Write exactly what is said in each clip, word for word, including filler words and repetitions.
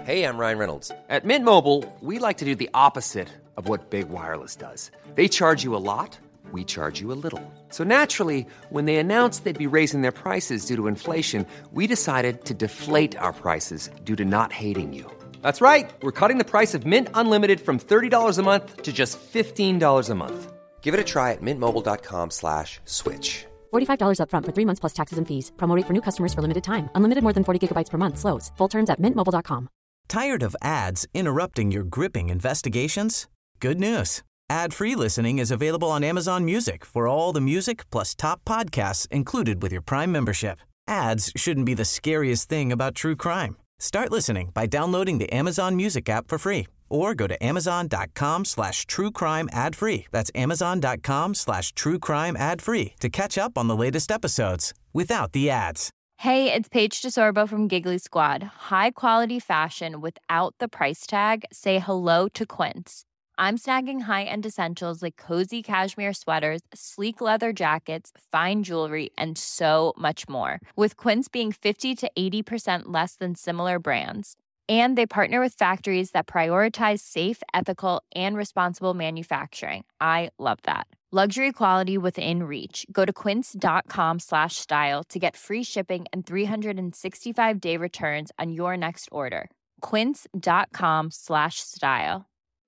Hey, I'm Ryan Reynolds. At Mint Mobile, we like to do the opposite of what Big Wireless does. They charge you a lot, we charge you a little. So naturally, when they announced they'd be raising their prices due to inflation, we decided to deflate our prices due to not hating you. That's right. We're cutting the price of Mint Unlimited from thirty dollars a month to just fifteen dollars a month. Give it a try at mintmobile.com slash switch. forty-five dollars up front for three months plus taxes and fees. Promo rate for new customers for limited time. Unlimited more than forty gigabytes per month slows. Full terms at mint mobile dot com. Tired of ads interrupting your gripping investigations? Good news. Ad-free listening is available on Amazon Music for all the music plus top podcasts included with your Prime membership. Ads shouldn't be the scariest thing about true crime. Start listening by downloading the Amazon Music app for free or go to amazon.com slash true crime ad free. That's amazon.com slash true crime ad free to catch up on the latest episodes without the ads. Hey, it's Paige DeSorbo from Giggly Squad. High quality fashion without the price tag. Say hello to Quince. I'm snagging high-end essentials like cozy cashmere sweaters, sleek leather jackets, fine jewelry, and so much more. With Quince being fifty to eighty percent less than similar brands. And they partner with factories that prioritize safe, ethical, and responsible manufacturing. I love that. Luxury quality within reach. Go to quince.com slash style to get free shipping and three sixty-five day returns on your next order. Quince.com slash style.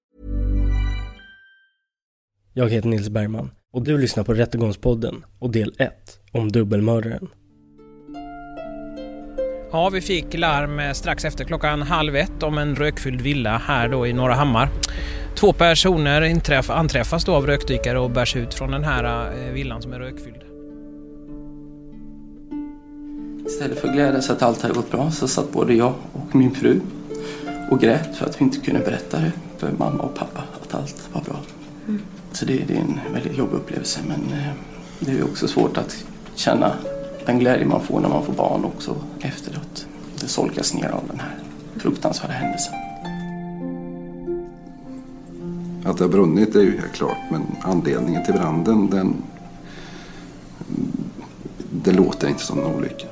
Jag heter Nils Bergman och du lyssnar på Rättegångspodden och del ett om dubbelmördaren. Ja, vi fick larm strax efter klockan halv ett om en rökfylld villa här då i Norra Hammar. Två personer inträff, anträffas då av rökdykare och bärs ut från den här villan som är rökfylld. Istället för att glädjas att allt hade gått bra så satt både jag och min fru och grät för att vi inte kunde berätta det för mamma och pappa att allt var bra. Mm. Så det, det är en väldigt jobbig upplevelse, men det är också svårt att känna den glädje man får när man får barn också efteråt. Det solkas ner av den här fruktansvärda händelsen. Att det har brunnit är ju helt klart, men anledningen till branden, den, det låter inte som en olycka.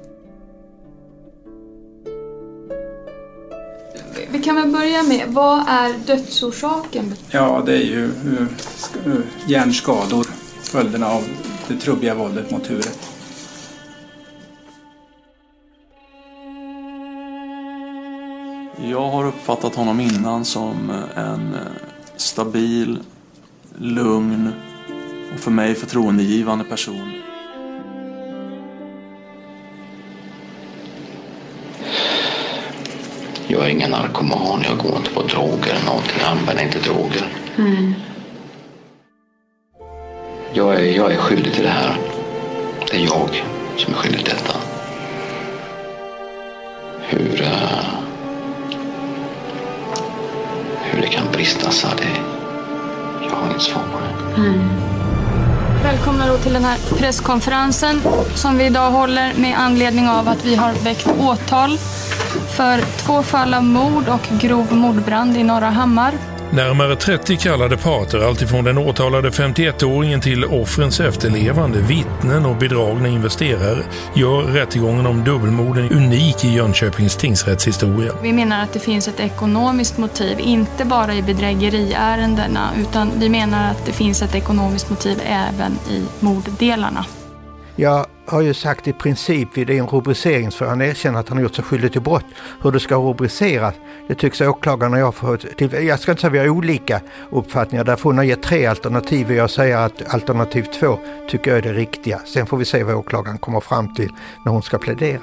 Vi kan väl börja med, vad är dödsorsaken? Ja, det är ju uh, uh, hjärnskador, följderna av det trubbiga våldet mot huvudet. Jag har uppfattat honom innan som en stabil, lugn och för mig förtroendegivande person. Jag är ingen narkoman, jag går inte på droger eller någonting, jag använder inte droger. Mm. Jag, är, jag är skyldig till det här. Det är jag som är skyldig till detta. Hur, uh, hur det kan brista så det, jag har inget svar på det. Mm. Välkomna då till den här presskonferensen som vi idag håller med anledning av att vi har väckt åtal för två fall av mord och grov mordbrand i Norra Hammar. Närmare trettio kallade parter, alltifrån den åtalade femtioettåringen till offrens efterlevande, vittnen och bedragna investerare, gör rättegången om dubbelmorden unik i Jönköpings tingsrätts historia. Vi menar att det finns ett ekonomiskt motiv, inte bara i bedrägeriärendena, utan vi menar att det finns ett ekonomiskt motiv även i morddelarna. Jag har ju sagt i princip vid en rubricering för han erkänner att han har gjort sig skyldig till brott. Hur det ska rubriceras, det tycks åklagarna jag får till. Jag ska inte säga att vi har olika uppfattningar. Därför hon har gett tre alternativ och jag säger att alternativ två tycker jag är det riktiga. Sen får vi se vad åklagaren kommer fram till när hon ska plädera.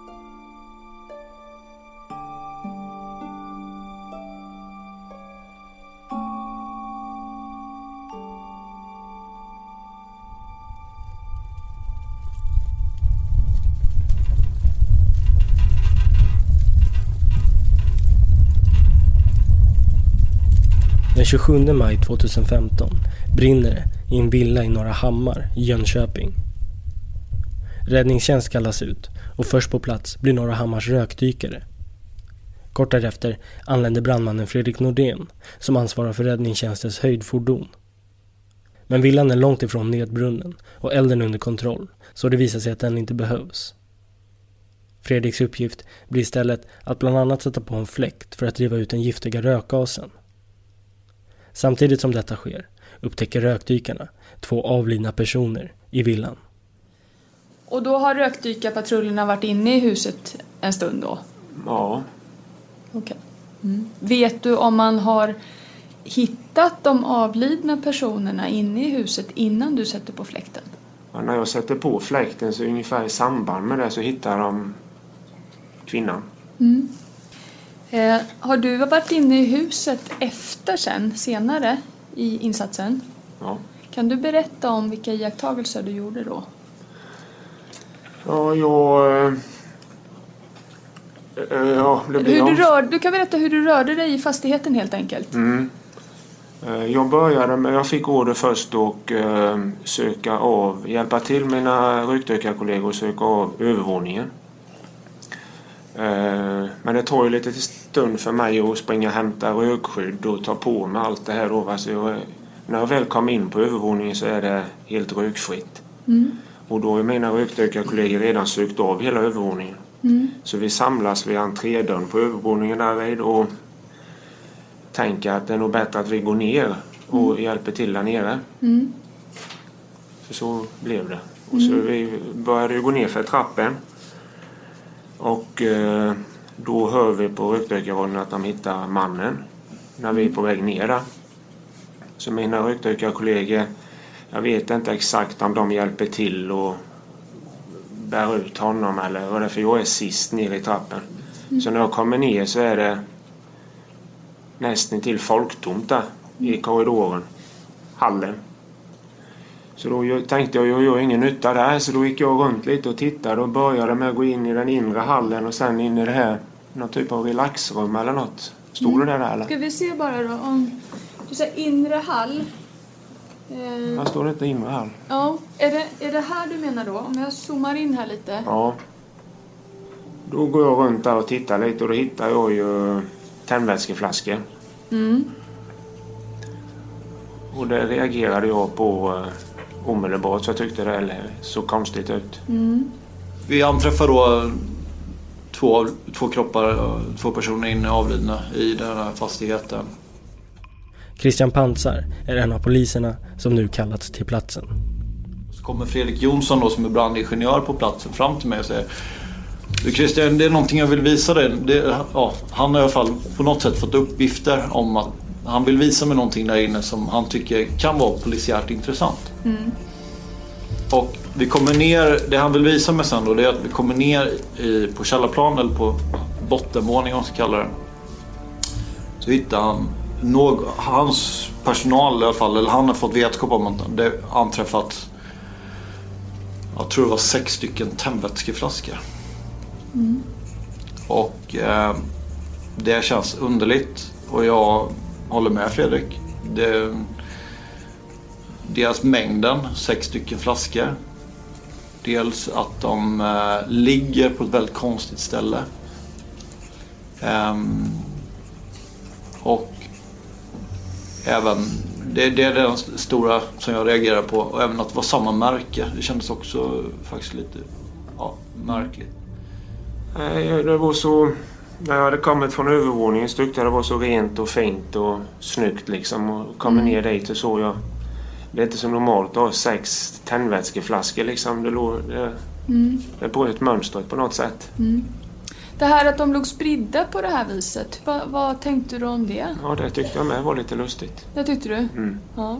Den tjugosjunde maj tjugohundrafemton brinner det i en villa i Norra Hammar i Jönköping. Räddningstjänst kallas ut och först på plats blir Norra Hammars rökdykare. Kort därefter anländer brandmannen Fredrik Nordén som ansvarar för räddningstjänstens höjdfordon. Men villan är långt ifrån nedbrunnen och elden under kontroll, så det visar sig att den inte behövs. Fredriks uppgift blir istället att bland annat sätta på en fläkt för att driva ut den giftiga rökgasen. Samtidigt som detta sker upptäcker rökdykarna två avlidna personer i villan. Och då har rökdykarpatrullerna varit inne i huset en stund då? Ja. Okej. Mm. Vet du om man har hittat de avlidna personerna inne i huset innan du sätter på fläkten? Ja, när jag sätter på fläkten så ungefär i samband med det så hittar de kvinnan. Mm. Eh, har du varit inne i huset efter sen, senare i insatsen? Ja. Kan du berätta om vilka iakttagelser du gjorde då? Ja, jag... Äh, ja, det blir hur du, rör, du kan berätta hur du rörde dig i fastigheten helt enkelt. Mm. Jag började med, jag fick order först och äh, söka av, hjälpa till mina rökdykarkollegor och söka av övervåningen. Äh, men det tar ju lite stund för mig att springa och hämta rökskydd och ta på mig allt det här då. Alltså jag, när jag väl kom in på övervåningen så är det helt rökfritt. Mm. Och då är mina rökdykarkollegor redan sökt av hela övervåningen. Mm. Så vi samlas vid entrédörren på övervåningen där vid och tänker att det är nog bättre att vi går ner och mm. hjälper till där nere. Mm. Så så blev det. Och så mm. vi började gå ner för trappen. Och eh, då hör vi på rökdykarradion att de hittar mannen när vi är på väg ner där. Så mina rökdykarkollegor, jag vet inte exakt om de hjälper till och bär ut honom eller vad det är, för jag är sist ner i trappen. Mm. Så när jag kommer ner så är det nästan till folktomt där i korridoren, hallen. Så då tänkte jag, jag gör ingen nytta där, så då gick jag runt lite och tittade och började med att gå in i den inre hallen och sen in i det här, någon typ av relaxrum eller något. Stod mm. det där eller? Ska vi se bara då, om du säger inre hall. Eh, här står det inte inre hall. Ja, är det, är det här du menar då? Om jag zoomar in här lite. Ja. Då går jag runt där och tittar lite och då hittar jag ju tändvätskeflaskor. Mm. Och det reagerade jag på uh, omedelbart, så jag tyckte det såg konstigt ut. Mm. Vi anträffar då två, två kroppar, två personer inne avlidna i den här fastigheten. Christian Pansar är en av poliserna som nu kallats till platsen. Så kommer Fredrik Jonsson då, som är brandingenjör på platsen, fram till mig och säger: du Christian, det är någonting jag vill visa dig. Det, ja, han har i alla fall på något sätt fått uppgifter om att han vill visa mig någonting där inne som han tycker kan vara polisiärt intressant. Mm. Och vi kommer ner, det han vill visa mig sen då, det är att vi kommer ner i, på källarplan eller på bottenvåning om man ska kalla det. Så hittar han någon, hans personal i alla fall, eller han har fått vetskap om att det anträffat, jag tror det var sex stycken tändvätskeflaskor. Mm. Och eh, det känns underligt och jag håller med Fredrik. Det, deras mängden, sex stycken flaskor. Dels att de eh, ligger på ett väldigt konstigt ställe. Um, och även, det, det är den stora som jag reagerar på. Och även att det var samma märke. Det kändes också faktiskt lite ja, märkligt. Det var så, när jag hade kommit från övervåningen så tyckte jag det var så rent och fint och snyggt liksom. Och kommer mm. ner dit och så jag, det är inte så normalt att ha sex tändvätskeflaskor liksom. Det, låg, det, mm. det är på ett mönster på något sätt. Mm. Det här att de låg spridda på det här viset, vad, vad tänkte du om det? Ja, det tyckte jag med var lite lustigt. Det tyckte du? Mm. Ja.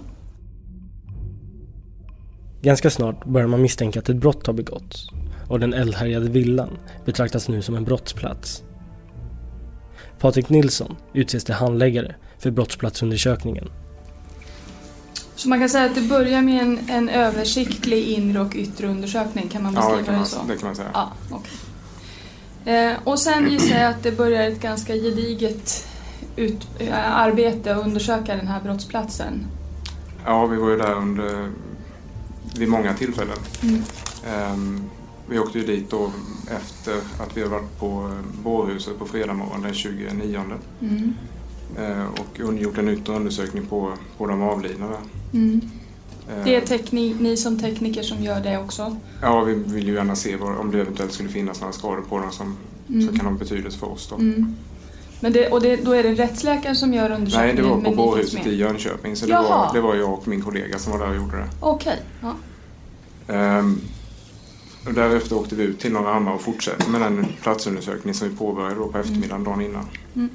Ganska snart börjar man misstänka att ett brott har begåtts. Och den eldhärjade villan betraktas nu som en brottsplats. Patrik Nilsson utses till handläggare för brottsplatsundersökningen. Så man kan säga att det börjar med en, en översiktlig inre och yttre undersökning, kan man beskriva ja, det, kan man, det så? det kan man säga. Ja, okay. eh, och sen gissar jag att det börjar ett ganska gediget ut, äh, arbete att undersöka den här brottsplatsen. Ja, vi var ju där under, vid många tillfällen. Mm. Um, Vi åkte ju dit då efter att vi har varit på bårhuset på fredag morgon den tjugonionde. Mm. Eh, och gjort en yttre undersökning på, på de avlidna där. Mm. Det är teknik, ni som tekniker som gör det också? Ja, vi vill ju gärna se vad, om det eventuellt skulle finnas några skador på dem som, mm. som kan ha betydelse för oss. Då. Mm. Men det, och det, då är det rättsläkaren som gör undersökningen? Nej, det var på Bårhuset i Jönköping. Så det var, det var jag och min kollega som var där och gjorde det. Okej. Okay. Ja. Ehm, och därefter åkte vi ut till Norrahammar och fortsatte med den platsundersökning som vi påbörjade då på eftermiddagen dagen innan. Mm.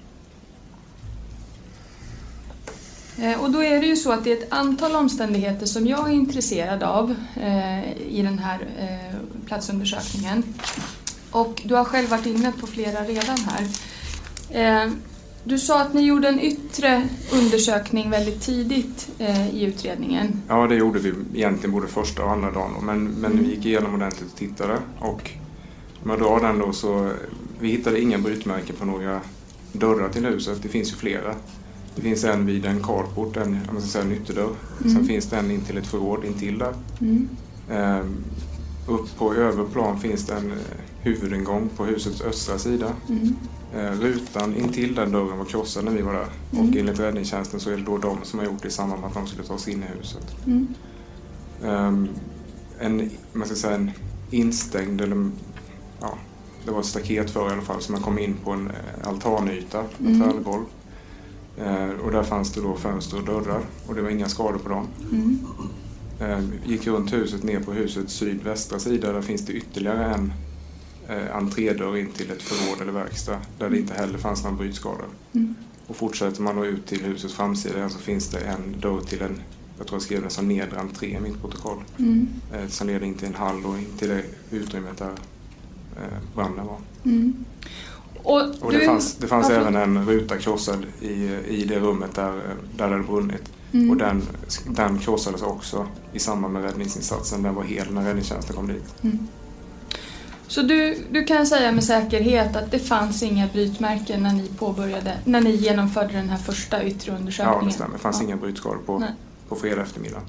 Och då är det ju så att det är ett antal omständigheter som jag är intresserad av eh, i den här eh, platsundersökningen. Och du har själv varit inne på flera redan här. Eh, du sa att ni gjorde en yttre undersökning väldigt tidigt eh, i utredningen. Ja, det gjorde vi egentligen både första och andra dagen. Men, men mm. vi gick igenom ordentligt och tittade. Och om jag drar den då så vi hittade inga brytmärken på några dörrar till huset. Det finns ju flera. Det finns en vid en carport, en, man ska säga, en ytterdörr. Mm. Sen finns det en in till ett förråd intill där. Mm. Ehm, upp på överplan finns det en huvudingång på husets östra sida. Mm. Ehm, rutan intill den dörren var krossad när vi var där. Mm. Och enligt räddningstjänsten så är det då de som har gjort det i samband med att de skulle ta sig in i huset. Mm. Ehm, en, man ska säga, en instängd, eller ja, det var ett staket för i alla fall, så man kom in på en altanyta med mm. trädgolv. Eh, och där fanns det då fönster och dörrar och det var inga skador på dem. Mm. Eh, gick runt huset ner på husets sydvästra sida, där finns det ytterligare en eh, entrédörr in till ett förråd eller verkstad där det inte heller fanns någon brytskador. Mm. Och fortsätter man då ut till husets framsida så finns det en dörr till en, jag tror jag skrev det som nedre entré i mitt protokoll. Mm. Eh, som leder in till en hall och in till det utrymmet där eh, branden var. Mm. Och, och det du... fanns, det fanns även en ruta krossad i, i det rummet där, där det hade brunnit. Mm. Och den, den krossades också i samband med räddningsinsatsen. Den var hel när räddningstjänsten kom dit. Mm. Så du, du kan säga med säkerhet att det fanns inga brytmärken när ni påbörjade, när ni genomförde den här första yttre undersökningen? Ja, det stämmer. Det fanns ja. inga brytskador på, på fredag eftermiddag.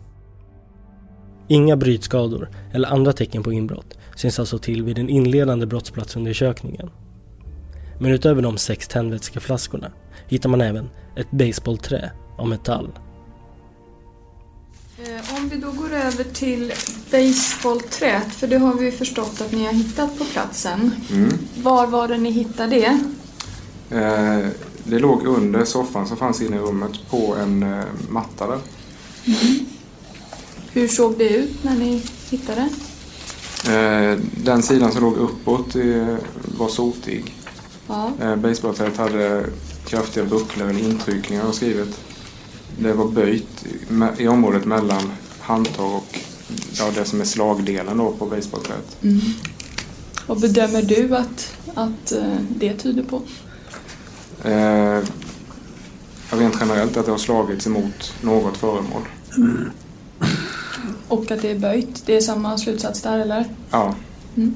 Inga brytskador eller andra tecken på inbrott syns alltså till vid den inledande brottsplatsundersökningen. Men utöver de sex tändvätskeflaskorna hittar man även ett baseballträ av metall. Om vi då går över till baseballträet, för det har vi förstått att ni har hittat på platsen. Mm. Var var det ni hittade det? Eh, det låg under soffan som fanns inne i rummet på en eh, matta där. Mm. Hur såg det ut när ni hittade? Eh, den sidan som låg uppåt eh, var sotig. Ja. Eh, baseballträet hade kraftiga bucklor eller intryckningar och skrivet. Det var böjt i, i området mellan handtag och ja, det som är slagdelen då på baseballträet. Mm. Vad bedömer du att, att uh, det tyder på? Eh, rent generellt att det har slagits emot något föremål. Mm. Och att det är böjt. Det är samma slutsats där, eller? Ja. Mm.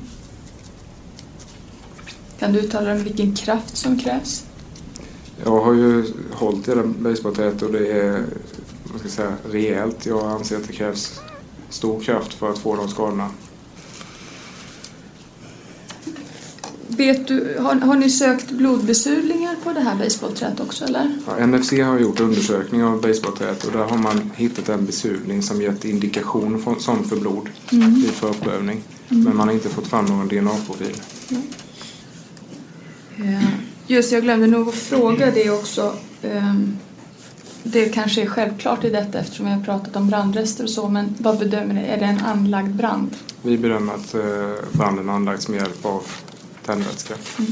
Kan du uttala om vilken kraft som krävs? Jag har ju hållit i det baseballträet och det är, vad ska jag säga, rejält. Jag anser att det krävs stor kraft för att få de skadorna. Vet du, har, har ni sökt blodbesudlingar på det här baseballträet också, eller? Ja, N F C har gjort undersökning av baseballträet och där har man hittat en besudling som gett indikation för, som för blod mm. vid förprövning. Mm. Men man har inte fått fram någon D N A-profil. Mm. Ja. Just, jag glömde nog att fråga det också. Det kanske är självklart i detta eftersom vi har pratat om brandrester och så, men vad bedömer ni? Är det en anlagd brand? Vi bedömer att branden anlagts med hjälp av tändvätska. Mm.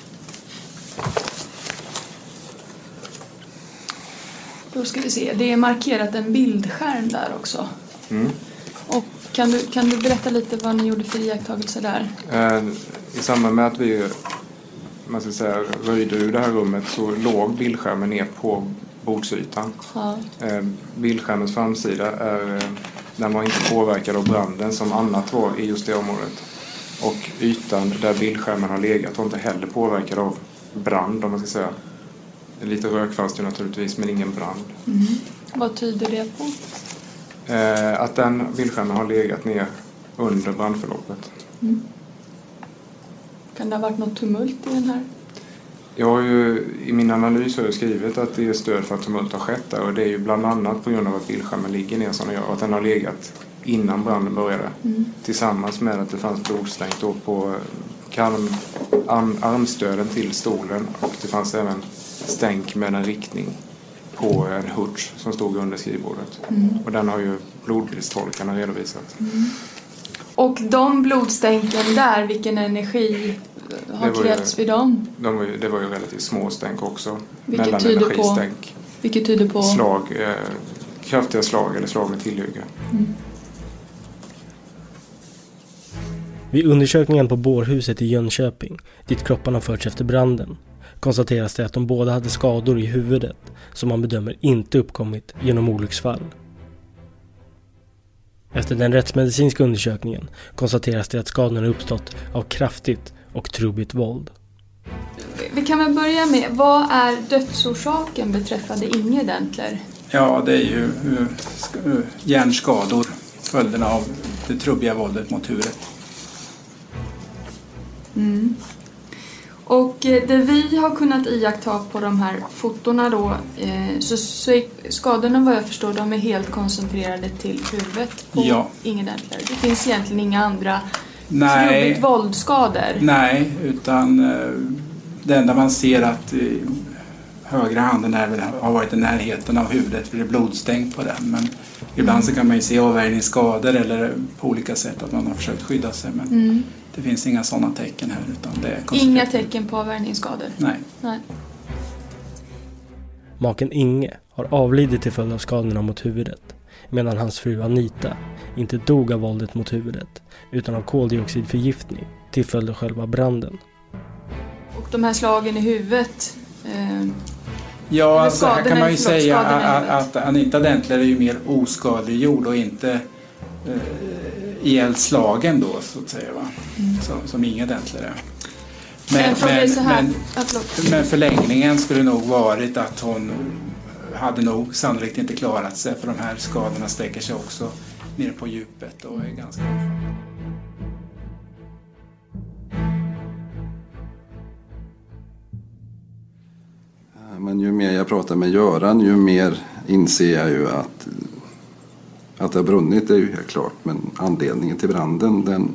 Då ska vi se, det är markerat en bildskärm där också. Mm. Och kan du, kan du berätta lite vad ni gjorde för iakttagelser där? I samband med att vi man ska säga, röjde ur det här rummet så låg bildskärmen ner på bordsytan. Ja. Eh, bildskärmens framsida är, den var inte påverkad av branden som annat var i just det området. Och ytan där bildskärmen har legat var inte heller påverkad av brand, om man ska säga. Lite rökfast naturligtvis, men ingen brand. Mm. Vad tyder det på? Eh, att den bildskärmen har legat ner under brandförloppet. Mm. Kan det ha varit något tumult i den här? Jag har ju i min analys har jag skrivit att det är stöd för att tumult har skett där, och det är ju bland annat på grund av att bildskärmen ligger ner som den gör och att den har legat innan branden började. Mm. Tillsammans med att det fanns blodstänk då på arm, arm, armstöden till stolen, och det fanns även stänk med en riktning på en hurts som stod under skrivbordet. Mm. Och den har ju blodbildstolkarna redovisat. Mm. Och de blodstänken där, vilken energi har krävts vid dem? De var ju, det var ju relativt små stänk också. Vilket tyder på, vilket tyder på slag, eh, kraftiga slag eller slag med tillhygge. Mm. Vid undersökningen på bårhuset i Jönköping, dit kropparna förts efter branden, konstateras det att de båda hade skador i huvudet som man bedömer inte uppkommit genom olycksfall. Efter den rättsmedicinska undersökningen konstateras det att skadorna uppstått av kraftigt och trubbigt våld. Vi kan väl börja med, vad är dödsorsaken beträffande Inge Dentler? Ja, det är ju uh, uh, hjärnskador, följderna av det trubbiga våldet mot huvudet. Mm. Och det vi har kunnat iaktta på de här fotorna då, eh, så, så är skadorna vad jag förstår, de är helt koncentrerade till huvudet på ja. Inge Dentler. Det finns egentligen inga andra Nej. trubbigt våldsskador. Nej, utan eh, det enda man ser att eh, högra handen är väl, har varit i närheten av huvudet för det är blodstänk på den. Men ibland mm. så kan man ju se avvärjningsskador eller på olika sätt att man har försökt skydda sig. Men mm. det finns inga sådana tecken här. Utan det är inga tecken på avvärjningsskador? Nej. Nej. Maken Inge har avlidit till följd av skadorna mot huvudet, medan hans fru Anita inte dog av våldet mot huvudet utan av koldioxidförgiftning till följd av själva branden. Och de här slagen i huvudet... Eh, ja, alltså här kan man ju säga att, att Anita Dentler är ju mer oskadliggjord och inte eh, ihjälslagen då, så att säga, va? Mm. Som, som Inge Dentler är. Men, men, men, men förlängningen skulle nog varit att hon hade nog sannolikt inte klarat sig, för de här skadorna sträcker sig också ner på djupet och är ganska... Men ju mer jag pratar med Göran, ju mer inser jag ju att att det har brunnit är ju helt klart, men anledningen till branden, den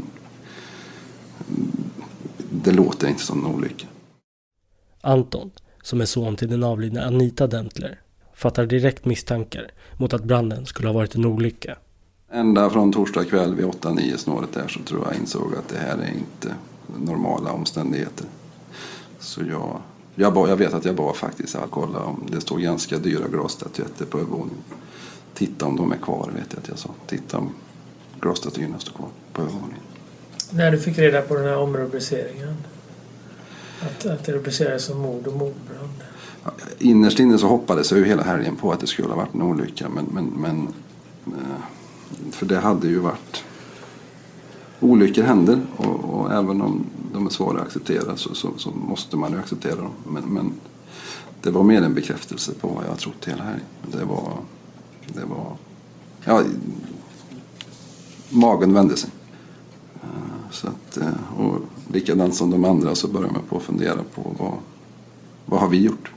det låter inte som en olycka. Anton, som är son till den avlidna Anita Dentler, fattar direkt misstankar mot att branden skulle ha varit en olycka. Ända från torsdag kväll vid åtta nio snåret där så tror jag insåg att det här är inte normala omständigheter. Så jag, jag, ba, jag vet att jag bara faktiskt att kolla om det stod ganska dyra glasstatyetter på övervåningen. Titta om de är kvar, vet jag att jag sa. Titta om glasstatyerna står kvar på övervåningen. När du fick reda på den här omrubriceringen, att, att det rubricerades som mord och mordbrand? Ja, innerst inne så hoppades jag ju hela helgen på att det skulle ha varit en olycka, men, men, men för det hade ju varit, olyckor händer och, och även om de är svåra att acceptera så, så, så måste man ju acceptera dem, men, men det var mer en bekräftelse på vad jag har trott hela helgen. Det var det var ja, magen vände sig. Så att, och likadant som de andra så börjar man på att fundera på vad, vad har vi gjort?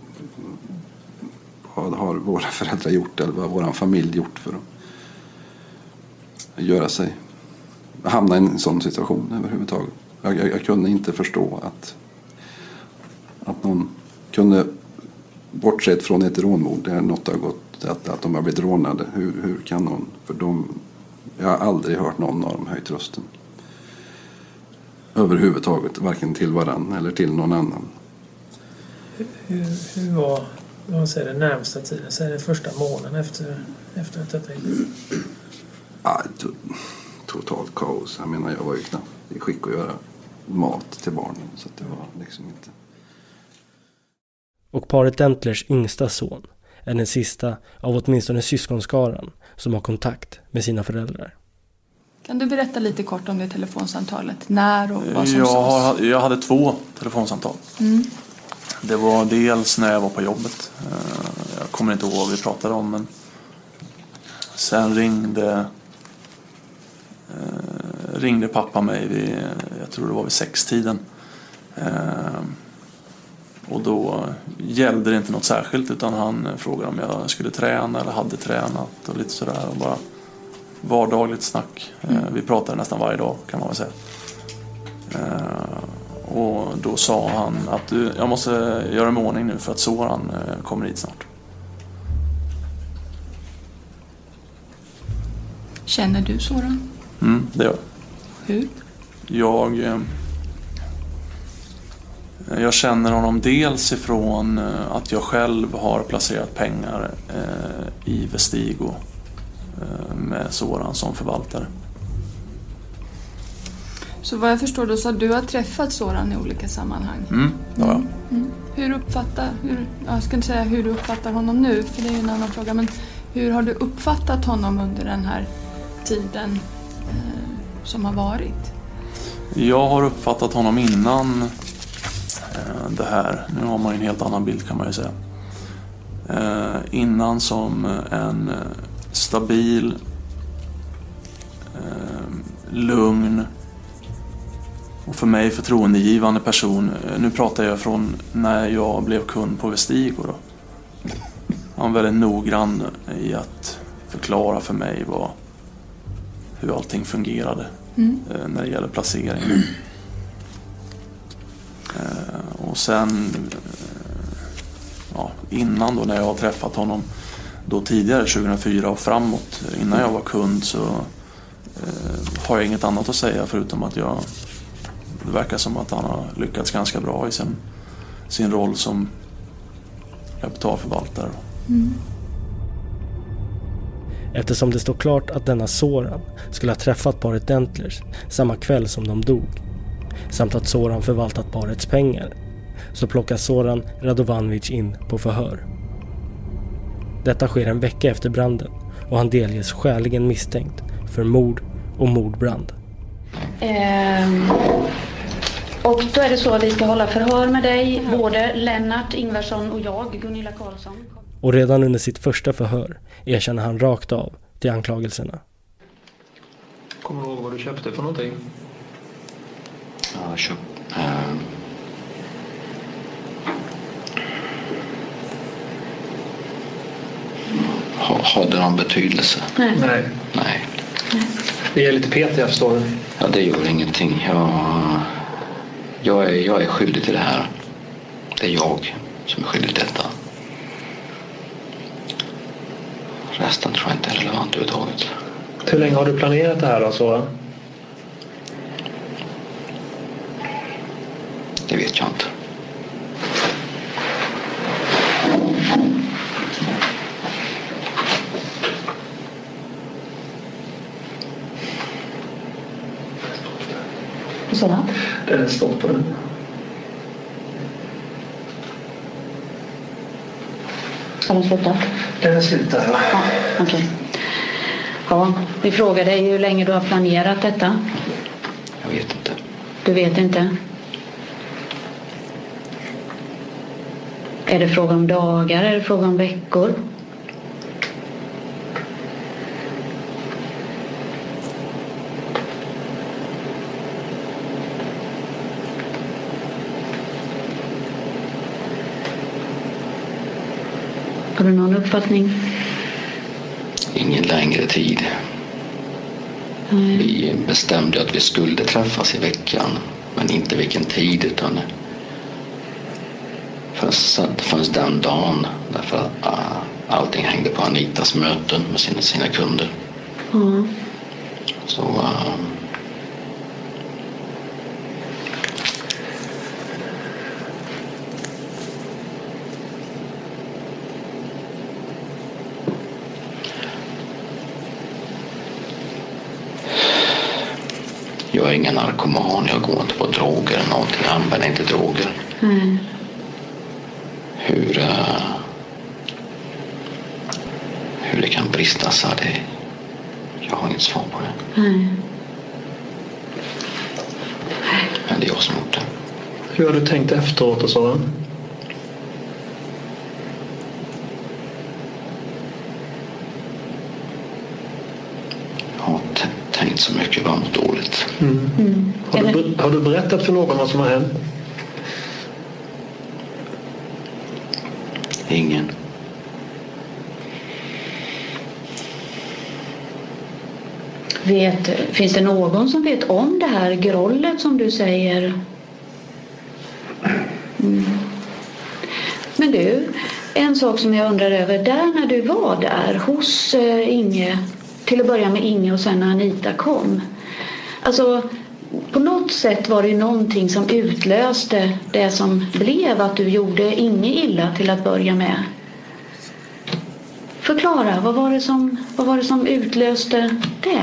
Vad har våra föräldrar gjort eller vad har vår familj gjort för att göra sig, hamna i en sån situation överhuvudtaget. Jag, jag, jag kunde inte förstå att, att någon kunde, bortsett från ett rånmord där något har gått, att, att de har blivit rånade. Hur, hur kan någon, för de, jag har aldrig hört någon av dem höjt rösten överhuvudtaget, varken till varann eller till någon annan. Hur, hur var, vad säger den närmsta tiden, säger det första månaden efter, efter att detta gick? Ja, to, totalt kaos. Jag menar, jag var ju knappt i skick att göra mat till barnen, så att det var liksom inte. Och paret Dentlers yngsta son är den sista av åtminstone syskonskaran som har kontakt med sina föräldrar. Kan du berätta lite kort om det telefonsamtalet? När och vad som jag, sades? Jag hade två telefonsamtal. Mm. Det var dels när jag var på jobbet. Jag kommer inte ihåg vad vi pratade om, men sen ringde ringde pappa mig vid, jag tror det var vid sextiden. Och då gällde det inte något särskilt, utan han frågade om jag skulle träna eller hade tränat och lite sådär. Och bara vardagligt snack. Mm. Vi pratade nästan varje dag, kan man väl säga. Och då sa han att du, jag måste göra mig ordning nu för att Soran kommer hit snart. Känner du Soran? Mm, det gör jag. Hur? Jag... Jag känner honom dels ifrån att jag själv har placerat pengar i Vestigo med Soran som förvaltare. Så vad jag förstår då, så du har träffat Soran i olika sammanhang? Mm, det har jag. Mm. Hur uppfattar, hur, jag ska inte säga hur du uppfattar honom nu, för det är ju en annan fråga, men hur har du uppfattat honom under den här tiden eh, som har varit? Jag har uppfattat honom innan det här, nu har man en helt annan bild kan man ju säga, eh, innan som en stabil, eh, lugn och för mig förtroendegivande person. Nu pratar jag från när jag blev kund på Vestigo då. Han var väldigt noggrann i att förklara för mig vad, hur allting fungerade mm. eh, när det gäller placeringen. Och sen ja, innan då när jag har träffat honom då tidigare tjugohundrafyra och framåt, innan jag var kund, så eh, har jag inget annat att säga förutom att jag, det verkar som att han har lyckats ganska bra i sin, sin roll som kapitalförvaltare. Mm. Eftersom det står klart att denna Soran skulle ha träffat paret Dentlers samma kväll som de dog, samt att Soran förvaltat parets pengar, så plockas Soran Radovanovic in på förhör. Detta sker en vecka efter branden och han delges skäligen misstänkt för mord och mordbrand. Ehm, och då är det så att vi ska hålla förhör med dig, både Lennart Ingvarsson och jag, Gunilla Karlsson. Och redan under sitt första förhör erkänner han rakt av till anklagelserna. Kommer du ihåg vad du köpte för någonting? Ja, jag köpte... Äh, har det någon betydelse? Nej. Nej. Nej. Det är lite petigt, jag förstår. Ja, det gör ingenting. Jag, jag, är, jag är skyldig till det här. Det är jag som är skyldig till detta. Resten tror jag inte är relevant överhuvudtaget. Hur länge har du planerat det här då, så? Det vet jag inte. Så? Den står på den. Har den slutat? Den är slutat, ja. Ja, okej. Okay. Ja, vi frågar dig hur länge du har planerat detta. Jag vet inte. Du vet inte? Är det fråga om dagar? Är det fråga om veckor? Har du någon uppfattning? Ingen längre tid. Nej. Vi bestämde att vi skulle träffas i veckan, men inte vilken tid, utan först den dagen, därför att uh, allting hängde på Anitas möten med sina, sina kunder. Mm. Så uh, jag är ingen narkoman, jag går inte på droger eller någonting, jag använder inte droger. Mm. Hur, uh, hur det kan brista så det, jag har inget svar på det. Mm. Men det är jag som gjort det. Hur har du tänkt efteråt och så? Jag har t- tänkt så mycket, bara något dåligt. Mm. Mm. Har, du, har du berättat för någon vad som har hänt? Ingen. Vet, finns det någon som vet om det här grollet som du säger? Mm. Men du, en sak som jag undrar över, där när du var där hos uh, Inge, till att börja med Inge och sen när Anita kom. Alltså, på något sätt var det ju någonting som utlöste det som blev att du gjorde Inge illa till att börja med. Förklara, vad var det som, vad var det som utlöste det?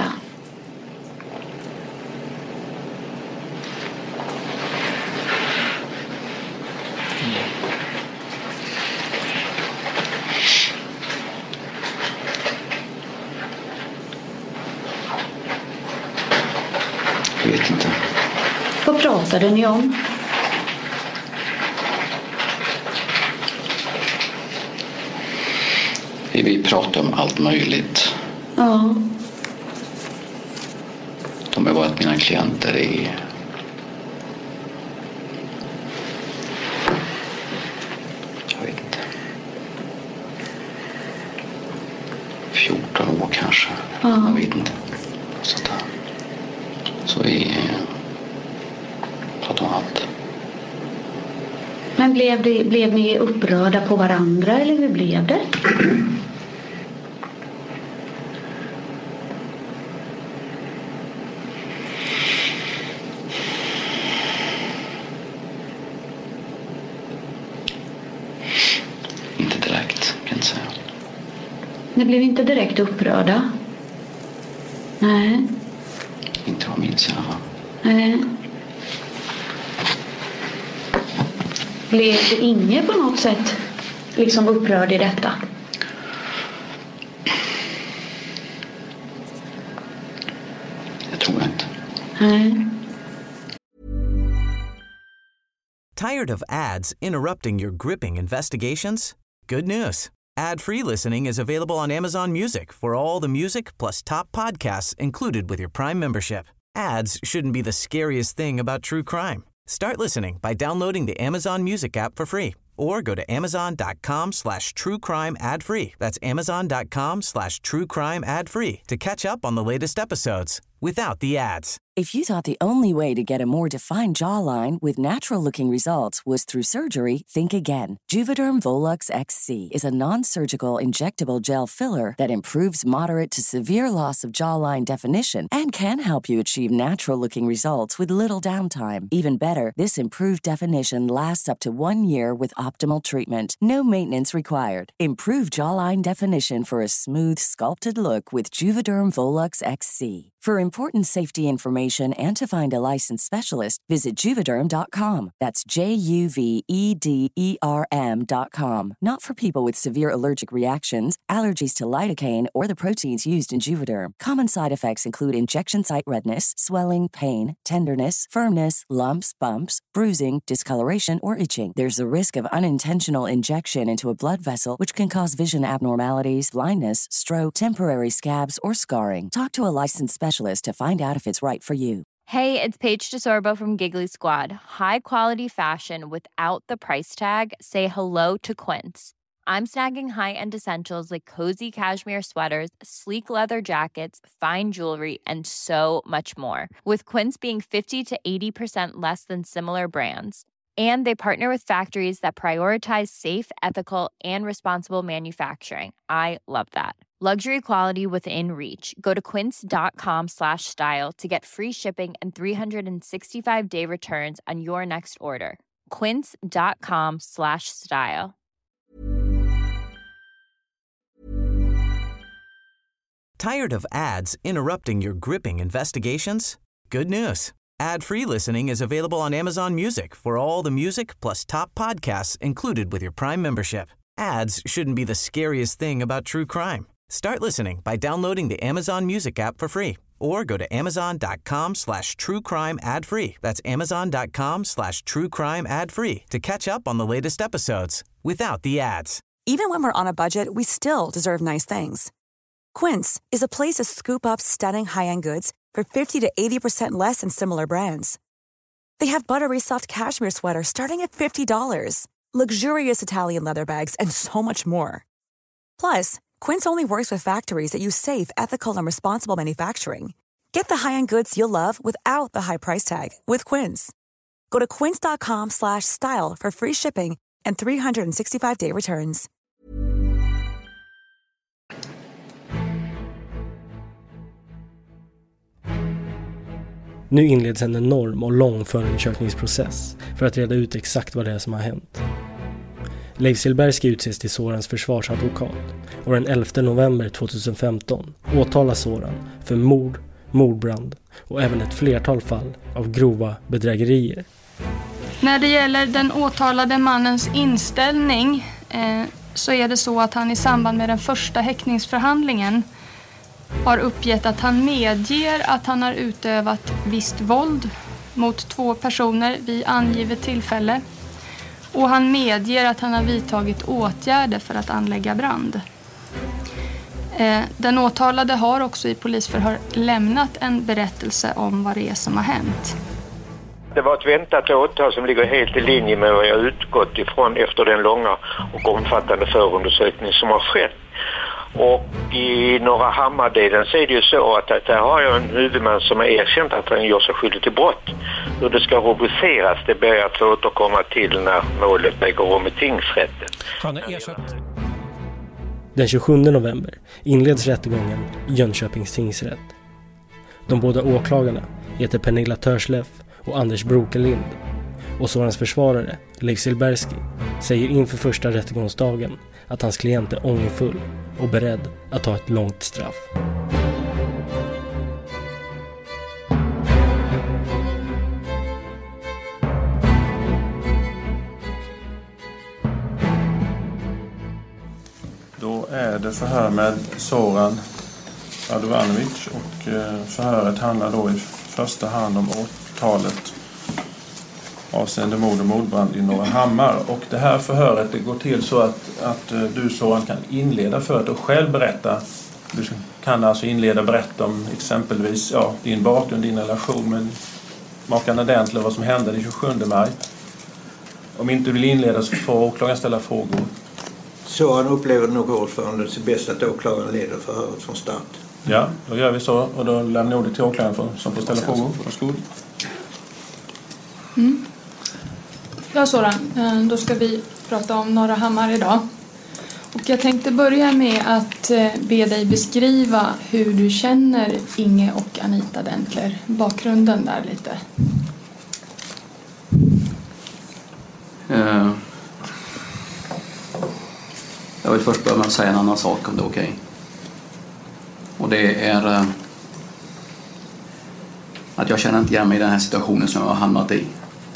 Jag vet inte. Vad pratade ni om? Vi pratar om allt möjligt. Ja. De har varit mina klienter i jag vet inte fjorton år kanske. Ja. Jag vet inte. Så, där. Så vi pratar om allt. Men blev, det, blev ni upprörda på varandra eller hur blev det? Inte direkt, kan jag säga. Ni blev inte direkt upprörda? Nej. Inte vad minns jag. Nej. Blev det Inge på något sätt liksom upprörd i detta? Jag tror inte. Nej. Tired of ads interrupting your gripping investigations? Good news. Ad-free listening is available on Amazon Music for all the music plus top podcasts included with your Prime membership. Ads shouldn't be the scariest thing about true crime. Start listening by downloading the Amazon Music app for free or go to amazon.com slash true crime ad free. That's amazon.com slash true crime ad free to catch up on the latest episodes without the ads. If you thought the only way to get a more defined jawline with natural-looking results was through surgery, think again. Juvederm Volux X C is a non-surgical injectable gel filler that improves moderate to severe loss of jawline definition and can help you achieve natural-looking results with little downtime. Even better, this improved definition lasts up to one year with optimal treatment. No maintenance required. Improve jawline definition for a smooth, sculpted look with Juvederm Volux X C. For important safety information and to find a licensed specialist, visit Juvederm dot com. That's J U V E D E R M dot com. Not for people with severe allergic reactions, allergies to lidocaine, or the proteins used in Juvederm. Common side effects include injection site redness, swelling, pain, tenderness, firmness, lumps, bumps, bruising, discoloration, or itching. There's a risk of unintentional injection into a blood vessel, which can cause vision abnormalities, blindness, stroke, temporary scabs, or scarring. Talk to a licensed specialist to find out if it's right for you. Hey, it's Paige DeSorbo from Giggly Squad. High quality fashion without the price tag. Say hello to Quince. I'm snagging high-end essentials like cozy cashmere sweaters, sleek leather jackets, fine jewelry, and so much more. With Quince being fifty to eighty percent less than similar brands. And they partner with factories that prioritize safe, ethical, and responsible manufacturing. I love that. Luxury quality within reach. Go to quince.com slash style to get free shipping and three sixty-five day returns on your next order. Quince.com slash style. Tired of ads interrupting your gripping investigations? Good news. Ad-free listening is available on Amazon Music for all the music plus top podcasts included with your Prime membership. Ads shouldn't be the scariest thing about true crime. Start listening by downloading the Amazon Music app for free or go to amazon.com slash true crime ad free. That's amazon.com slash true crime ad free to catch up on the latest episodes without the ads. Even when we're on a budget, we still deserve nice things. Quince is a place to scoop up stunning high-end goods for fifty to eighty percent less than similar brands. They have buttery soft cashmere sweaters starting at fifty dollars, luxurious Italian leather bags, and so much more. Plus, Quince only works with factories that use safe, ethical, and responsible manufacturing. Get the high-end goods you'll love without the high price tag with Quince. Go to quince.com slash style for free shipping and three sixty-five day returns. Nu inleds en enorm och lång förundersökningsprocess för att reda ut exakt vad det är som har hänt. Leif Silbersky utses till Sorans försvarsadvokat och den elfte november tjugohundrafemton åtalas Soran för mord, mordbrand och även ett flertal fall av grova bedrägerier. När det gäller den åtalade mannens inställning eh, så är det så att han i samband med den första häktningsförhandlingen har uppgett att han medger att han har utövat visst våld mot två personer vid angivet tillfälle. Och han medger att han har vidtagit åtgärder för att anlägga brand. Eh, den åtalade har också i polisförhör lämnat en berättelse om vad det är som har hänt. Det var ett väntat åtal som ligger helt i linje med vad jag utgått ifrån efter den långa och omfattande förundersökning som har skett. Och i Norra Hammardelen så är det ju så att, att där har jag en huvudman som har erkänt att han gör sig skyldig till brott. Hur det ska rubriceras, det ber jag att få återkomma till när målet äger rum i tingsrätten. Han är ersatt. Den tjugosjunde november inleds rättegången i Jönköpings tingsrätt. De båda åklagarna heter Pernilla Törsleff och Anders Brokelind. Och Sorans försvarare, Leif Silbersky, säger inför första rättegångsdagen att hans klient är ångerfull och beredd att ta ett långt straff. Då är det förhör med Soran Radovanovic och förhöret handlar då i första hand om åtalet avseende mord och mordbrand i Norra Hammar. Och det här förhöret det går till så att, att du Soran kan inleda för att själv berätta. Du kan alltså inleda berätta om exempelvis ja, din bakgrund, din relation med makarna Dentler, vad som hände den tjugosjunde maj. Om inte vill inleda så får åklagaren ställa frågor. Soran upplever nog ordförande till bäst att åklagaren leder förhöret från start. Ja, då gör vi så och då lämnar ordet till åklagaren för, som får ställa frågor. Varsågod. Mm. Ja Soran, då ska vi prata om Norra Hammar idag. Och jag tänkte börja med att be dig beskriva hur du känner Inge och Anita Dentler. Bakgrunden där lite. Uh, jag vill först börja med att säga en annan sak om det är okej. Okay. Och det är uh, att jag känner inte igen mig i den här situationen som jag har hamnat i.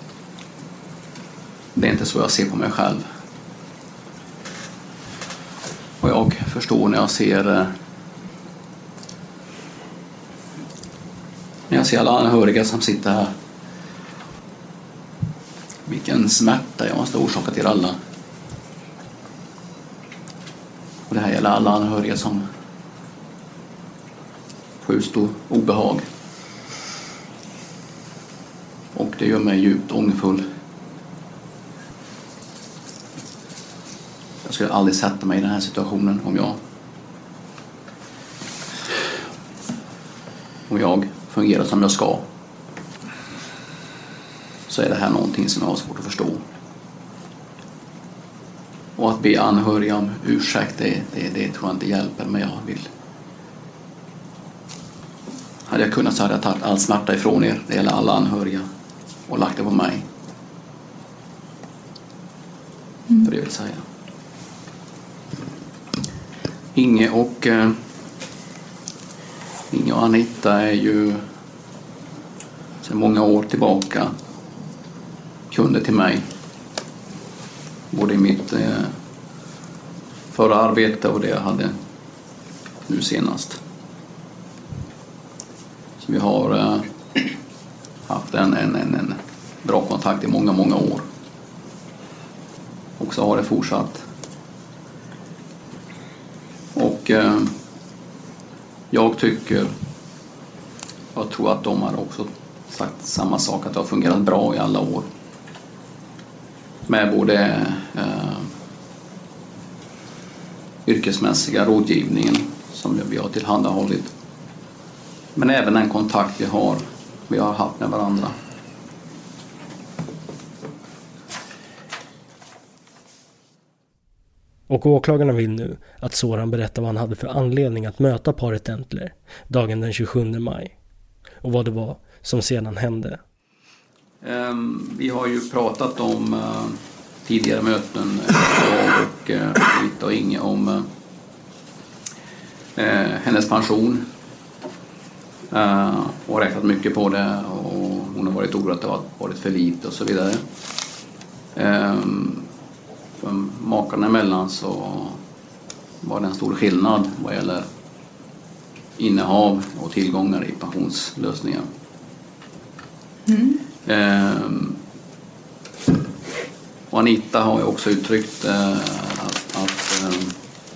Det är inte så jag ser på mig själv. Och jag förstår när jag ser när jag ser alla anhöriga som sitter här vilken smärta jag måste orsaka till alla. Och det här gäller alla anhöriga som får utstå obehag. Och det gör mig djupt ångerfull. Jag skulle aldrig sätta mig i den här situationen om jag om jag fungerar som jag ska. Så är det här någonting som jag har svårt att förstå. Och att be anhöriga om ursäkt, det, det, det tror jag inte hjälper, men jag vill. Hade jag kunnat så hade jag tagit all smärta ifrån er, det gäller alla anhöriga, och lagt det på mig. Mm. För det vill säga. Inge och eh, Inge och Anita är ju sedan många år tillbaka kunder till mig. Både i mitt eh, förra arbete och det jag hade nu senast. Så vi har eh, haft en, en, en, en bra kontakt i många, många år. Och så har det fortsatt. Och eh, jag tycker, jag tror att de har också sagt samma sak, att det har fungerat bra i alla år. Med både yrkesmässiga rådgivningen som vi har tillhandahållit. Men även den kontakt vi har, vi har haft med varandra. Och åklagarna vill nu att Soran berättar vad han hade för anledning att möta paret Entler dagen den tjugosjunde maj. Och vad det var som sedan hände. Um, vi har ju pratat om uh, tidigare möten, jag och uh, Anita och Inge, om uh, uh, hennes pension. Uh, och räknat mycket på det, och hon har varit orolig att det har varit för lite och så vidare. Um, för makarna emellan så var det en stor skillnad vad gäller innehav och tillgångar i pensionslösningen. Mm. Um, och Anita har ju också uttryckt uh, att, att um,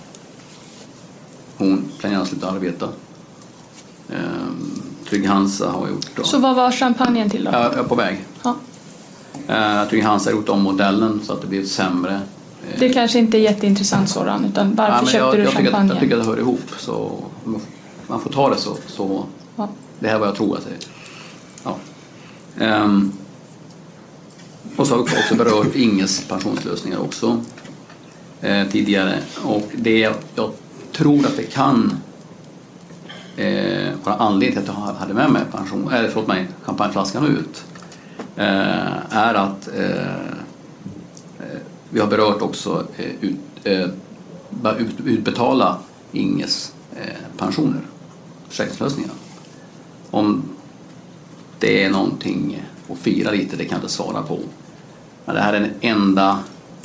hon planerar att sluta arbeta. Um, Trygg Hansa har gjort då. Så vad var champagnen till då? Ja, jag är på väg. Ja. Uh, Trygg Hansa har gjort om modellen så att det blir sämre. Det kanske inte är jätteintressant Soran, utan varför ja, köpte jag, du jag champagne? Tycker att, jag tycker att det hör ihop, så man får ta det så. så ja. Det här var jag tror att det är. Ja. Um, och så har vi också berört Inges pensionslösningar också eh, tidigare. Och det jag, jag tror att det kan eh, vara anledning till att jag hade med mig pension, eller förlåt mig, champagneflaskan ut eh, är att eh, vi har berört också eh, ut, eh, ut, utbetala Inges eh, pensioner, försäkringslösningar. Om det är någonting att fira lite, det kan jag inte svara på. Men det här är den enda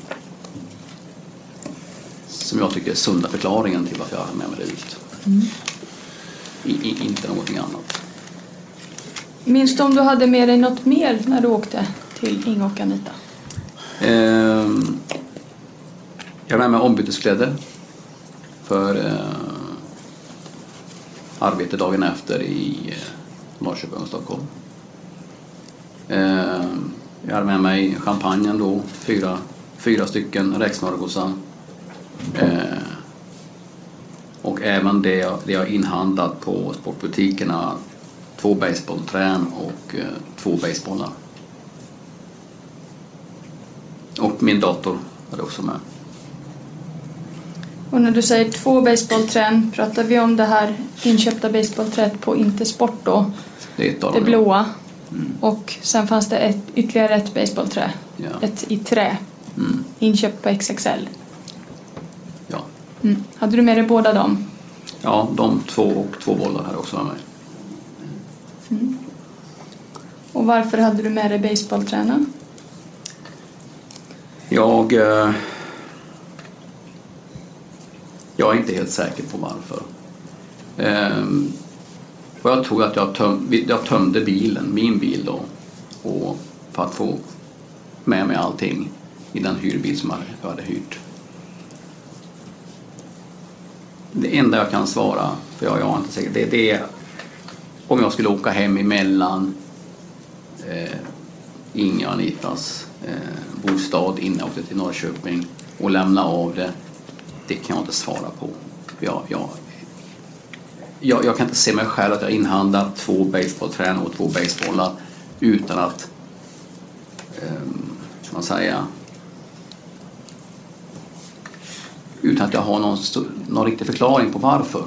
som jag tycker är sunda förklaringen till varför jag har med mig det ut. Mm. I, i, inte någonting annat. Minns du om du hade med dig något mer när du åkte till Inge och Anita? Eh, jag har med mig ombyteskläder för eh, arbete dagen efter i eh, Norrköping och Stockholm. Eh, jag har med mig champagnen då, fyra, fyra stycken räksmörgåsar. Eh, och även det jag, det jag inhandlat på sportbutikerna, två baseballträn och eh, två basebollar. Och min dator är också med. Och när du säger två baseballträn, pratar vi om det här inköpta baseballträet på Intersport då? Det är ett av det dem. blåa. Mm. Och sen fanns det ett, ytterligare ett baseballträ. Ja. Ett i trä. Mm. Inköpt på X X L. Ja. Mm. Hade du med dig båda dem? Ja, de två och två bollar här också med mig. Mm. Och varför hade du med dig baseballträna? Jag, eh, jag är inte helt säker på varför. Eh, och jag tror att jag, töm, jag tömde bilen, min bil då, och för att få med mig allting i den hyrbil som jag hade hyrt. Det enda jag kan svara, för jag, jag är inte säker, det, det är om jag skulle åka hem emellan eh, Inge och Anitas eh, bostad innan jag åkte till Norrköping och lämna av det. Det kan jag inte svara på. Jag, jag, jag, jag kan inte se mig själv att jag inhandlat två baseballträn och två basebollar utan att eh, ska man säga utan att jag har någon, någon riktig förklaring på varför.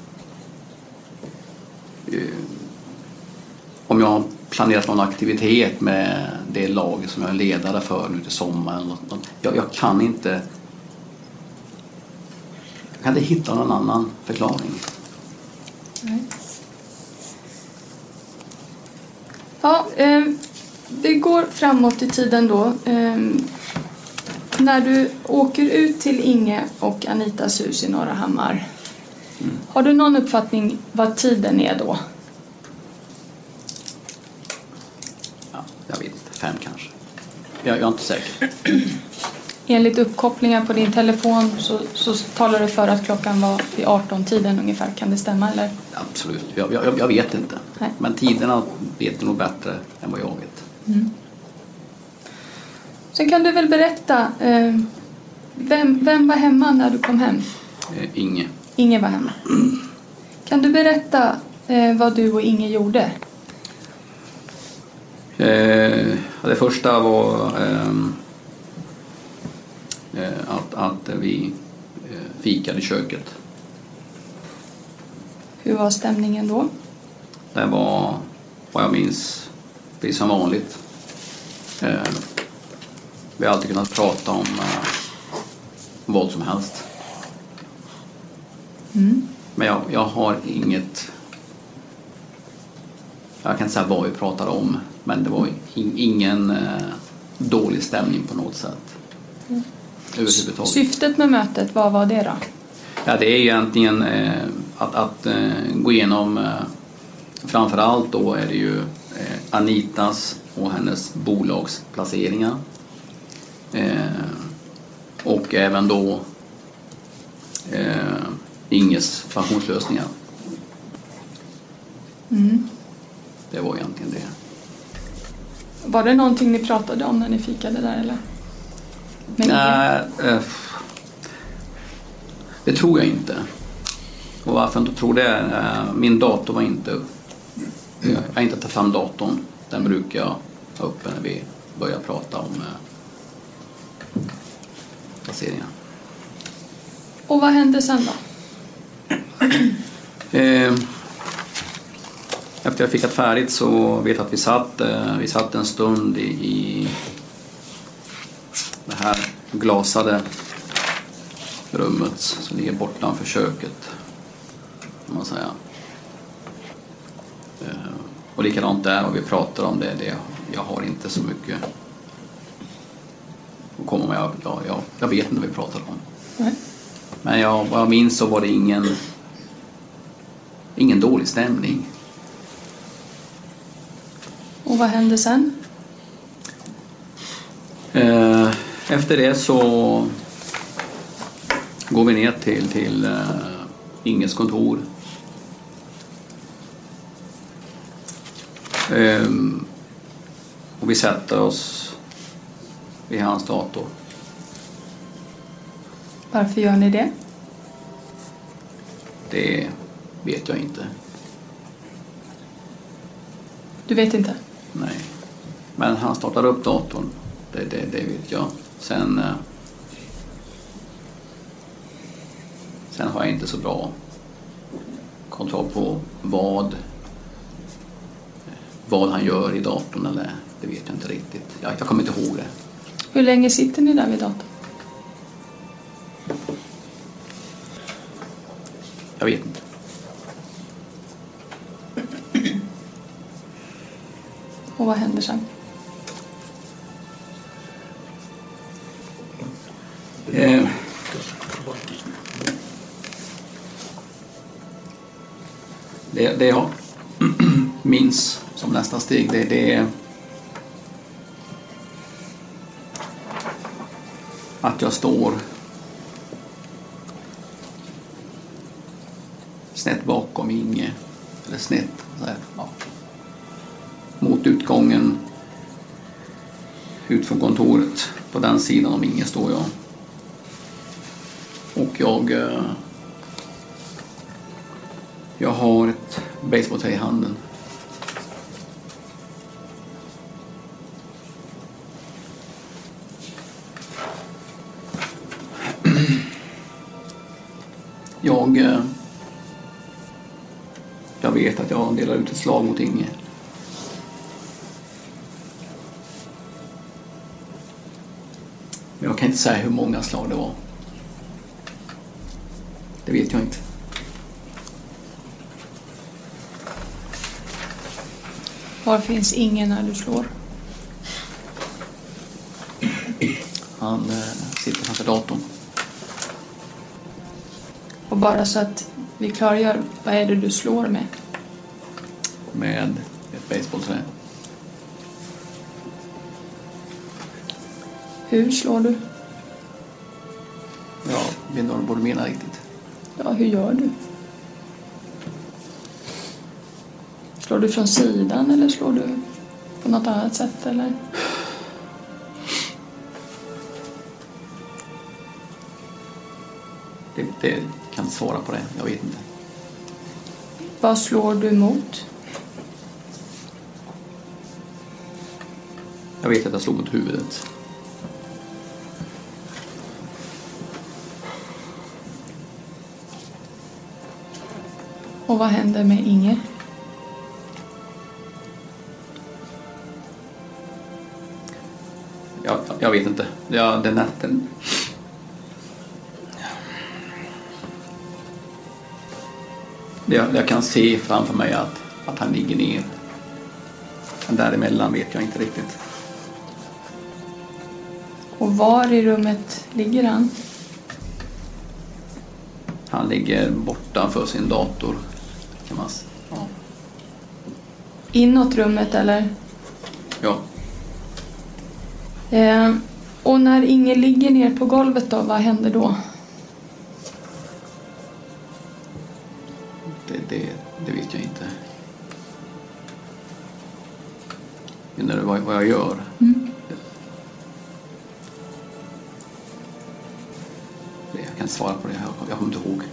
Eh, om jag har planerat någon aktivitet med det lag som jag är ledare för nu till sommaren. Jag, jag kan inte jag kan inte hitta någon annan förklaring. Nej. Ja, eh, det går framåt i tiden då. Eh, när du åker ut till Inge och Anitas hus i Norrahammar, mm. har du någon uppfattning vad tiden är då? Ja, jag vet inte, fem kanske. Jag, jag är inte säker. Enligt uppkopplingar på din telefon så, så talar du för att klockan var vid arton-tiden ungefär. Kan det stämma eller? Absolut, jag, jag, jag vet inte. Nej. Men tiderna vet nog bättre än vad jag vet. Mm. Sen kan du väl berätta, eh, vem, vem var hemma när du kom hem? Eh, Inge. Inge var hemma. Kan du berätta eh, vad du och Inge gjorde? Eh, det första var eh, att, att vi eh, fikade i köket. Hur var stämningen då? Det var, vad jag minns, precis som vanligt. Eh, vi har alltid kunnat prata om eh, vad som helst. Mm. Men jag, jag har inget... Jag kan inte säga vad vi pratade om. Men det var in, ingen eh, dålig stämning på något sätt. Mm. Överhuvudtaget. Syftet med mötet, vad var det då? Ja, det är egentligen eh, att, att eh, gå igenom... Eh, framförallt då är det ju eh, Anitas och hennes bolagsplaceringar. Eh, och även då eh, Inges pensionslösningar. Mm. Det var egentligen det. Var det någonting ni pratade om när ni fikade där eller? Nej, eh, det tror jag inte. Och varför jag inte tror det är, eh, min dator var inte... Jag har inte tagit fram datorn. Den brukar jag ha uppe när vi börjar prata om eh, placeringar. Och vad hände sen då? Eh, efter jag fick det färdigt så vet jag att vi satt, eh, vi satt en stund i, i det här glasade rummet som ligger bortanför köket, kan man säga. Eh, och likadant där, och vi pratar om det, det jag har inte så mycket att komma med. Jag, jag, jag, jag vet inte vad vi pratar om. Nej. Men jag, vad jag minns så var det ingen ingen dålig stämning. Och vad hände sen? Eh, efter det så går vi ner till, till eh, Inges kontor. Eh, och vi sätter oss vid hans dator. Varför gör ni det? Det vet jag inte. Du vet inte? Nej. Men han startar upp datorn. Det, det, det vet jag. Sen, eh, sen har jag inte så bra kontroll på vad vad han gör i datorn. Eller, det vet jag inte riktigt. Jag, jag kommer inte ihåg det. Hur länge sitter ni där vid datorn? Jag vet inte. Och vad händer sen? Eh. Det, det jag minns som nästa steg, det, det är att jag står snett bakom Inge, eller snett så här, ja, mot utgången ut från kontoret. På den sidan om Inge står jag. Och jag jag har ett basebollträ i handen. Jag jag vet att jag delar ut ett slag mot Inge. Men jag kan inte säga hur många slag det var. Det vet jag inte. Var finns Inge när du slår? Han eh, sitter framför datorn. Och bara så att vi klargör, vad är det du slår med? Med ett basebollträ. Hur slår du? Ja, vet inte vad du menar riktigt. Ja, hur gör du? Slår du från sidan eller slår du på något annat sätt eller? Det, det kan inte svara på det, jag vet inte. Vad slår du emot? Jag vet att jag slog mot huvudet. Och vad händer med Inge? Jag, jag vet inte. Ja, den natten. Jag, jag kan se framför mig att, att han ligger ner. Men däremellan vet jag inte riktigt. Och var i rummet ligger han? Han ligger borta för sin dator. Kan man säga. Ja. Inåt rummet eller? Ja. Eh, och när Inge ligger ner på golvet då, vad händer då? Det, det, det vet jag inte. Menar du vad, vad jag gör? Mm. Det, jag kan inte svara på det, jag, jag kommer inte ihåg.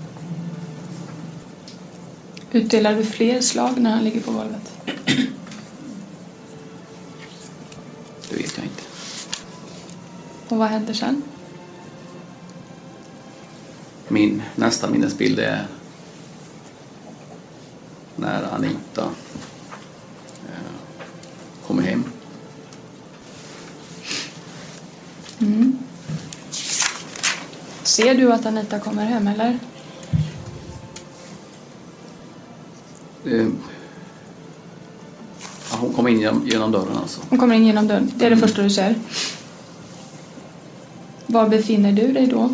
Utdelar du fler slag när han ligger på golvet? Det vet jag inte. Och vad händer sen? Min nästa minnesbild är när Anita eh, kommer hem. Mm. Ser du att Anita kommer hem eller? Eh, ja, hon kommer in genom, genom dörren alltså. Hon kommer in genom dörren, det är det mm. första du ser. Var befinner du dig då?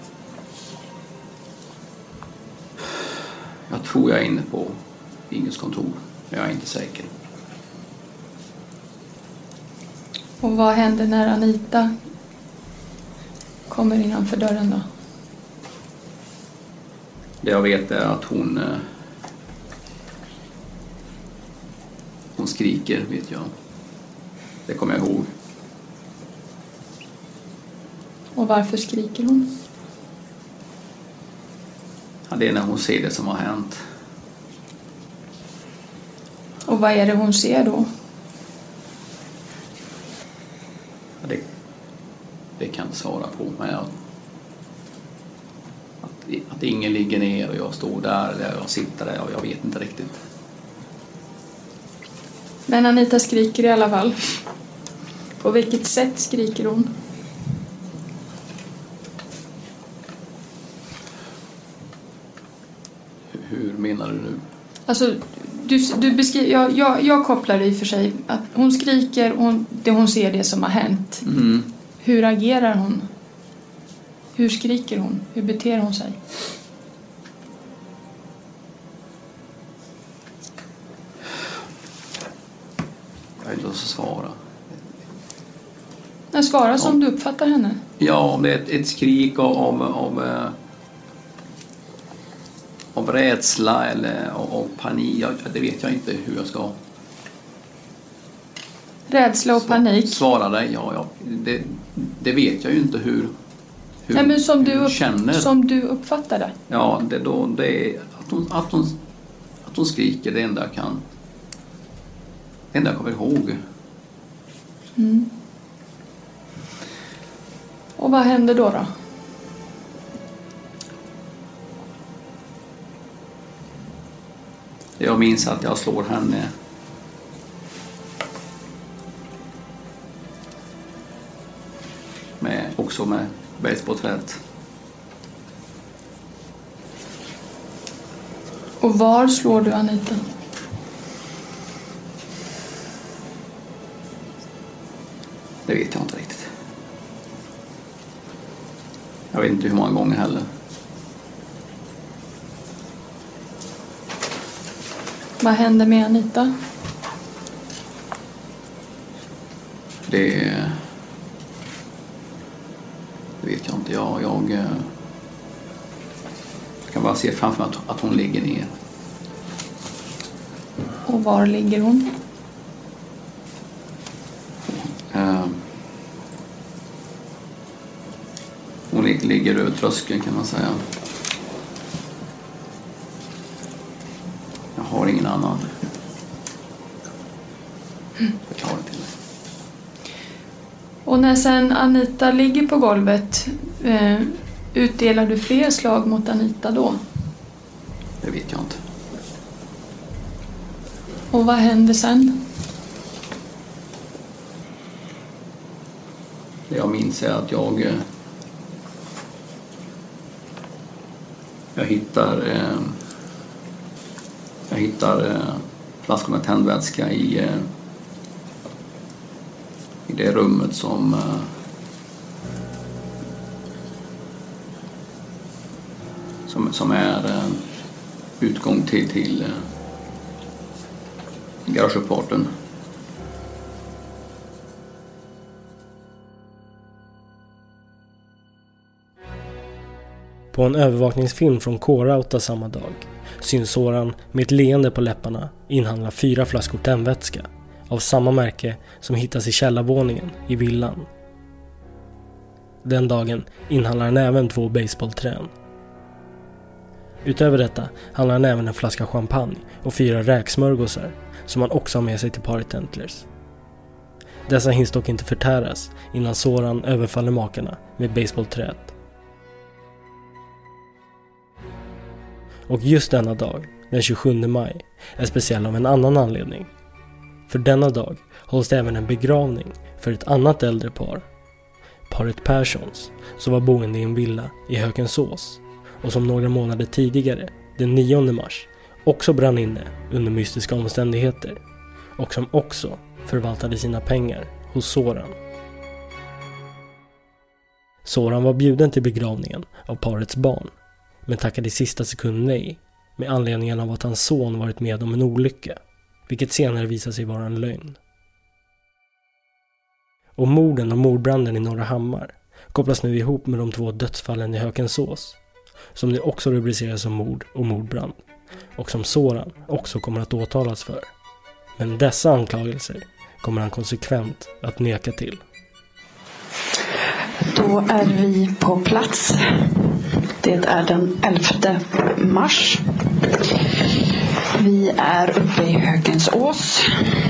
Jag tror jag är inne på Inges kontor. Jag är inte säker. Och vad händer när Anita kommer innanför dörren då? Det jag vet är att hon hon skriker, vet jag. Det kommer jag ihåg. Och varför skriker hon? Ja, det är när hon ser det som har hänt. Och vad är det hon ser då? Ja, det, det kan jag svara på. Men jag, att, att ingen ligger ner och jag står där eller jag sitter där och jag vet inte riktigt. Men Anita skriker i alla fall. På vilket sätt skriker hon? Hur menar du nu? Alltså, du, du beskriver, jag, jag, jag kopplar i och för sig att hon skriker och hon, det hon ser det som har hänt. Mm. Hur agerar hon? Hur skriker hon? Hur beter hon sig? Jag vill inte svara. Nej, svara som ja. Du uppfattar henne. Ja, om det är ett, ett skrik av, av, av, av rädsla eller av, av panik. Jag, det vet jag inte hur jag ska. Rädsla och panik? Svara dig, ja. ja. Det, det vet jag ju inte hur, hur, Nej, men som hur du upp, känner. Som du uppfattar det? Ja, det, då, det är att hon, att, hon, att hon skriker, det enda jag kan. Det enda jag kommer ihåg. Mm. Och vad händer då då? Jag minns att jag slår henne med, också med basebollträt. Och var slår du Anita? Det vet jag inte riktigt. Jag vet inte hur många gånger heller. Vad händer med Anita? Det, det vet jag inte. Jag, jag, jag kan bara se framför mig att, att hon ligger ner. Och var ligger hon? Uh, hon ligger ligger över tröskeln kan man säga. Jag har ingen annan förklaring till det. Och när sen Anita ligger på golvet, eh, utdelar du fler slag mot Anita då? Det vet jag inte. Och vad händer sen? Det jag minns är att jag eh, jag hittar eh, jag hittar eh, flaskor med tändvätska i eh, i det rummet som eh, som, som är eh, utgång till, till eh, garageuppfarten. På en övervakningsfilm från K-Rauta samma dag syns Soran med ett leende på läpparna inhandla fyra flaskor tändvätska av samma märke som hittas i källarvåningen i villan. Den dagen inhandlar han även två baseballträn. Utöver detta handlar han även en flaska champagne och fyra räksmörgåsar som han också har med sig till paret Tentlers. Dessa hinns dock inte förtäras innan Soran överfaller makarna med baseballträet. Och just denna dag, den tjugosjunde maj, är speciell av en annan anledning. För denna dag hålls det även en begravning för ett annat äldre par. Paret Perssons, som var boende i en villa i Hökensås och som några månader tidigare, den nionde mars, också brann inne under mystiska omständigheter och som också förvaltade sina pengar hos Soran. Soran var bjuden till begravningen av parets barn, men tackade i sista sekund nej med anledningen av att hans son varit med om en olycka, vilket senare visade sig vara en lögn. Och morden och mordbranden i Norra Hammar kopplas nu ihop med de två dödsfallen i Hökensås, som nu också rubriceras som mord och mordbrand, och som Soran också kommer att åtalas för. Men dessa anklagelser kommer han konsekvent att neka till. Då är vi på plats. Det är den elfte mars. Vi är uppe i Hökensås.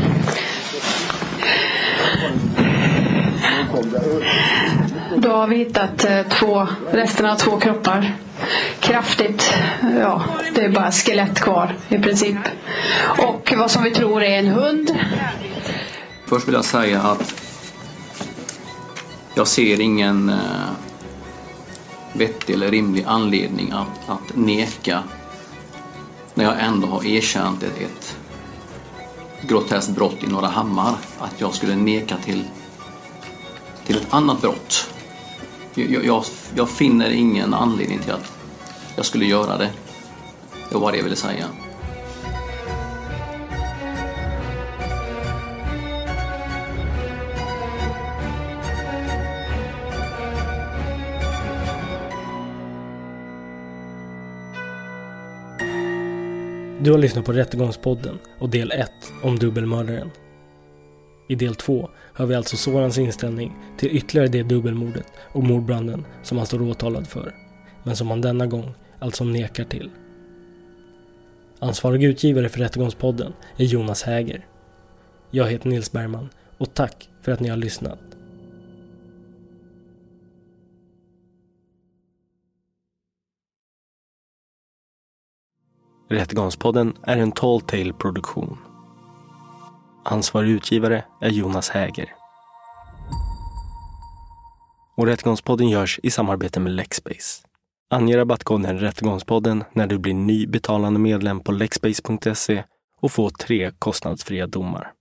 Då har vi hittat två, resten av två kroppar. Kraftigt, ja, det är bara skelett kvar i princip. Och vad som vi tror är en hund. Först vill jag säga att jag ser ingen eh, vettig eller rimlig anledning att, att neka när jag ändå har erkänt ett, ett groteskt brott i Norra Hammar, att jag skulle neka till, till ett annat brott. Jag, jag, jag finner ingen anledning till att jag skulle göra det. Det var det jag ville säga. Du har lyssnat på Rättegångspodden och del ett om dubbelmördaren. I del två har vi alltså Sorans inställning till ytterligare det dubbelmordet och mordbranden som han står åtalad för, men som han denna gång alltså nekar till. Ansvarig utgivare för Rättegångspodden är Jonas Häger. Jag heter Nils Bergman och tack för att ni har lyssnat. Rättegångspodden är en Tall Tale-produktion. Ansvarig utgivare är Jonas Häger. Och Rättegångspodden görs i samarbete med Lexbase. Ange rabattkoden Rättegångspodden när du blir ny betalande medlem på lexbase punkt se och få tre kostnadsfria domar.